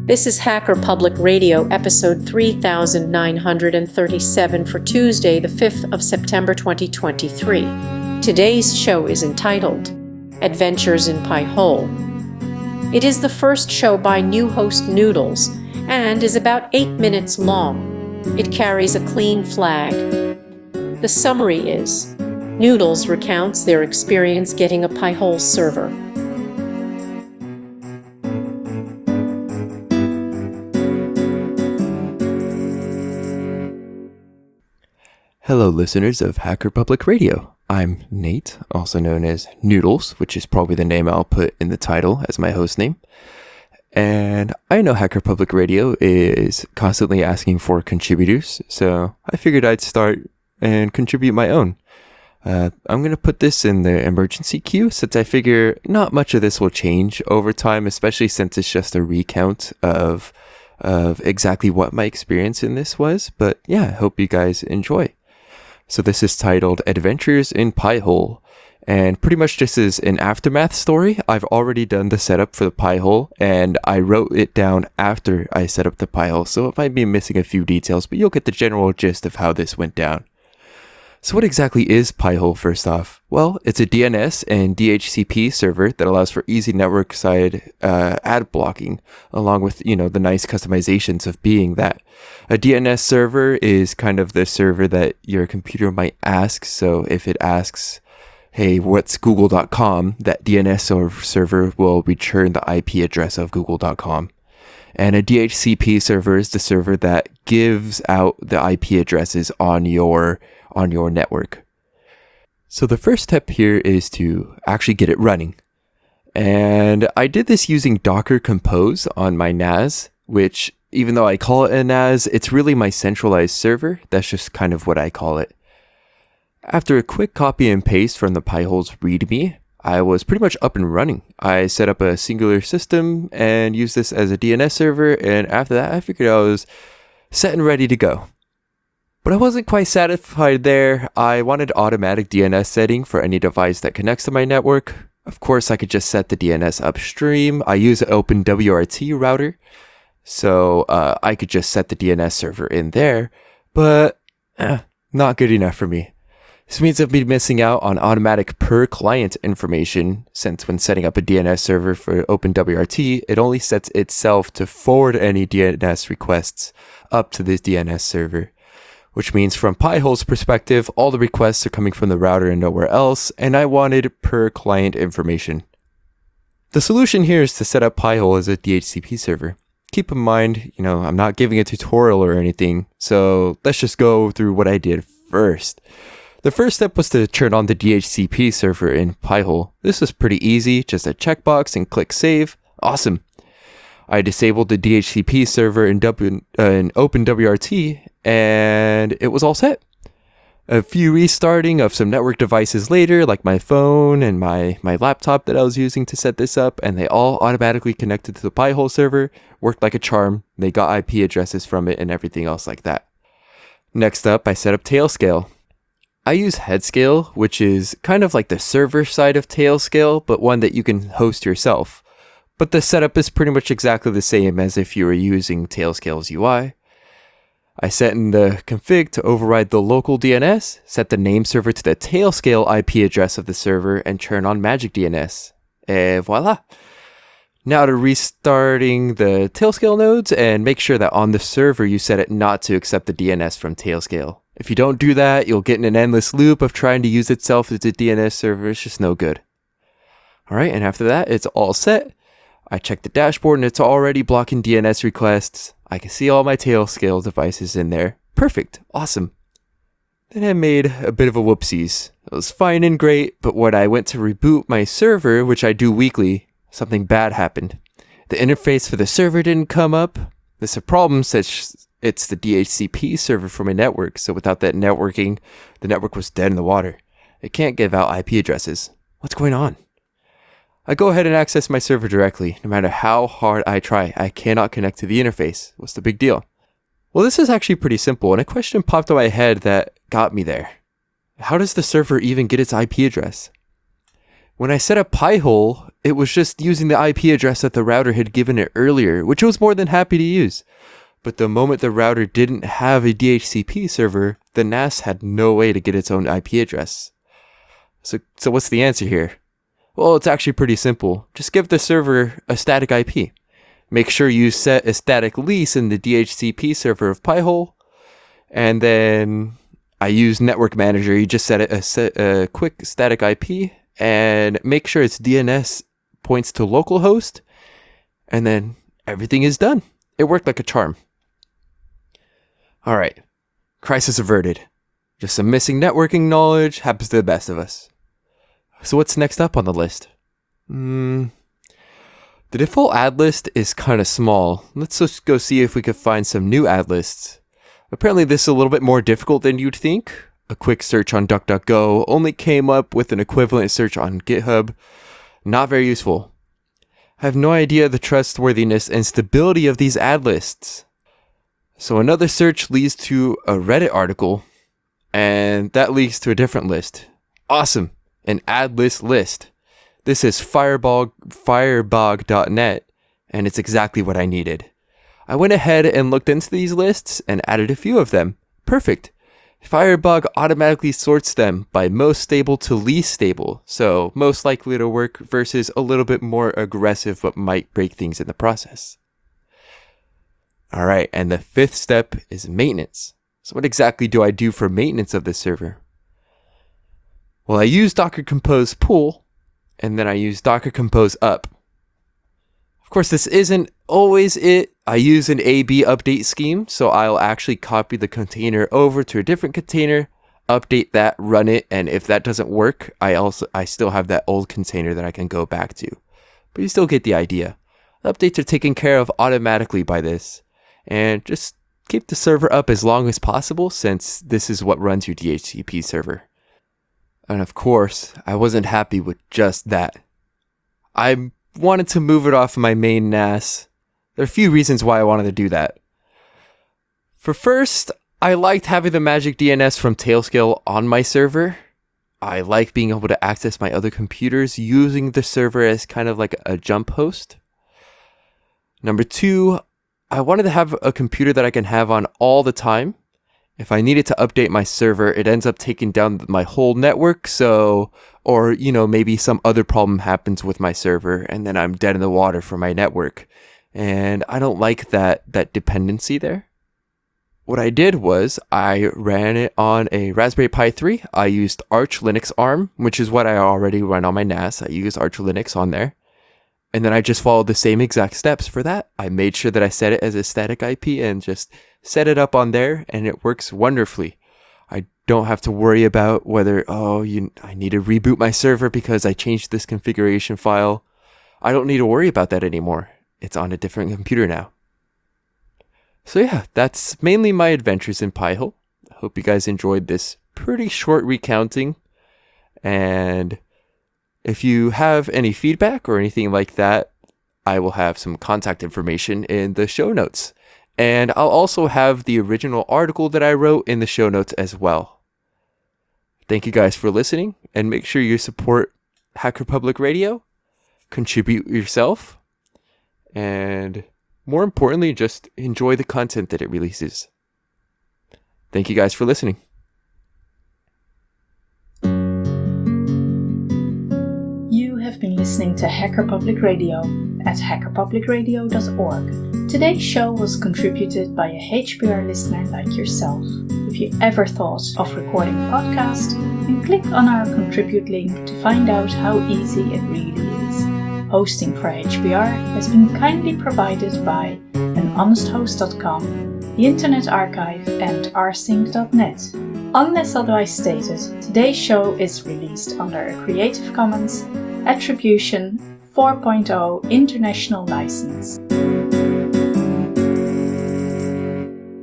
This is Hacker Public Radio, episode 3937 for Tuesday, the 5th of September 2023. Today's show is entitled Adventures in Pi-hole. It is the first show by new host Noodles and is about 8 minutes long. It carries a clean flag. The summary is, Noodles recounts their experience getting a Pi-hole server. Hello listeners of Hacker Public Radio. I'm Nate, also known as Noodles, which is probably the name I'll put in the title as my host name. And I know Hacker Public Radio is constantly asking for contributors, so I figured I'd start and contribute my own. I'm going to put this in the emergency queue since I figure not much of this will change over time, especially since it's just a recount of exactly what my experience in this was. But yeah, I hope you guys enjoy. So this is titled Adventures in Pi-hole, and pretty much this is an aftermath story. I've already done the setup for the Pi-hole, and I wrote it down after I set up the Pi-hole, so it might be missing a few details, but you'll get the general gist of how this went down. So what exactly is Pi-hole first off? Well, it's a DNS and DHCP server that allows for easy network-side ad blocking, along with, the nice customizations of being that. A DNS server is kind of the server that your computer might ask. So if it asks, hey, what's google.com, that DNS server will return the IP address of google.com. And a DHCP server is the server that gives out the IP addresses on your network. So the first step here is to actually get it running. And I did this using Docker Compose on my NAS, which even though I call it a NAS, it's really my centralized server. That's just kind of what I call it. After a quick copy and paste from the Pi-hole's README, I was pretty much up and running. I set up a singular system and used this as a DNS server, and after that I figured I was set and ready to go. But I wasn't quite satisfied there. I wanted automatic DNS setting for any device that connects to my network. Of course, I could just set the DNS upstream. I use an OpenWRT router, so I could just set the DNS server in there, but not good enough for me. This means I've been missing out on automatic per-client information, since when setting up a DNS server for OpenWRT, it only sets itself to forward any DNS requests up to this DNS server. Which means from Pi-hole's perspective, all the requests are coming from the router and nowhere else, and I wanted per-client information. The solution here is to set up Pi-hole as a DHCP server. Keep in mind, I'm not giving a tutorial or anything, so let's just go through what I did first. The first step was to turn on the DHCP server in Pi-hole. This was pretty easy, just a checkbox and click save. Awesome. I disabled the DHCP server in OpenWRT, and it was all set. A few restarting of some network devices later, like my phone and my laptop that I was using to set this up, and they all automatically connected to the Pi-hole server, worked like a charm. They got IP addresses from it and everything else like that. Next up, I set up Tailscale. I use Headscale, which is kind of like the server side of Tailscale, but one that you can host yourself. But the setup is pretty much exactly the same as if you were using Tailscale's UI. I set in the config to override the local DNS, set the name server to the Tailscale IP address of the server, and turn on Magic DNS. Et voila! Now to restarting the Tailscale nodes, and make sure that on the server you set it not to accept the DNS from Tailscale. If you don't do that, you'll get in an endless loop of trying to use itself as a DNS server. It's just no good. Alright, and after that, it's all set. I check the dashboard and it's already blocking DNS requests. I can see all my Tailscale devices in there. Perfect. Awesome. Then I made a bit of a whoopsies. It was fine and great, but when I went to reboot my server, which I do weekly, something bad happened. The interface for the server didn't come up. There's a problem since it's the DHCP server for my network, so without that networking, the network was dead in the water. It can't give out IP addresses. What's going on? I go ahead and access my server directly. No matter how hard I try, I cannot connect to the interface. What's the big deal? Well, this is actually pretty simple, and a question popped in my head that got me there. How does the server even get its IP address? When I set up Pi-hole, it was just using the IP address that the router had given it earlier, which I was more than happy to use. But the moment the router didn't have a DHCP server, the NAS had no way to get its own IP address. So what's the answer here? Well, it's actually pretty simple. Just give the server a static IP. Make sure you set a static lease in the DHCP server of Pi-hole, and then I use Network Manager. You just set a quick static IP, and make sure its DNS points to localhost, and then everything is done. It worked like a charm. Alright, crisis averted. Just some missing networking knowledge, happens to the best of us. So what's next up on the list? The default ad list is kind of small. Let's just go see if we could find some new ad lists. Apparently this is a little bit more difficult than you'd think. A quick search on DuckDuckGo only came up with an equivalent search on GitHub. Not very useful. I have no idea the trustworthiness and stability of these ad lists. So another search leads to a Reddit article, and that leads to a different list. Awesome, an ad list. This is firebog.net, and it's exactly what I needed. I went ahead and looked into these lists and added a few of them. Perfect. Firebug automatically sorts them by most stable to least stable, so most likely to work versus a little bit more aggressive but might break things in the process. Alright, and the fifth step is maintenance. So what exactly do I do for maintenance of this server? Well, I use Docker Compose pull, and then I use Docker Compose up. Of course, this isn't always it. I use an AB update scheme, so I'll actually copy the container over to a different container, update that, run it, and if that doesn't work, I still have that old container that I can go back to. But you still get the idea. Updates are taken care of automatically by this, and just keep the server up as long as possible since this is what runs your DHCP server. And of course, I wasn't happy with just that. I wanted to move it off my main NAS. There are a few reasons why I wanted to do that. For first, I liked having the magic DNS from Tailscale on my server. I like being able to access my other computers using the server as kind of like a jump host. Number two, I wanted to have a computer that I can have on all the time. If I needed to update my server, it ends up taking down my whole network, or maybe some other problem happens with my server and then I'm dead in the water for my network. And I don't like that dependency there. What I did was I ran it on a Raspberry Pi 3. I used Arch Linux ARM, which is what I already run on my NAS. I use Arch Linux on there. And then I just followed the same exact steps for that. I made sure that I set it as a static IP and just set it up on there, and it works wonderfully. I don't have to worry about whether, I need to reboot my server because I changed this configuration file. I don't need to worry about that anymore. It's on a different computer now. So yeah, that's mainly my adventures in Pi-hole. I hope you guys enjoyed this pretty short recounting. And if you have any feedback or anything like that, I will have some contact information in the show notes. And I'll also have the original article that I wrote in the show notes as well. Thank you guys for listening, and make sure you support Hacker Public Radio, contribute yourself, and more importantly, just enjoy the content that it releases. Thank you guys for listening. You have been listening to Hacker Public Radio at hackerpublicradio.org. Today's show was contributed by a HPR listener like yourself. If you ever thought of recording a podcast, then click on our contribute link to find out how easy it really is. Hosting for HPR has been kindly provided by anhonesthost.com, the Internet Archive, and rsync.net. Unless otherwise stated, today's show is released under a Creative Commons Attribution 4.0 International License.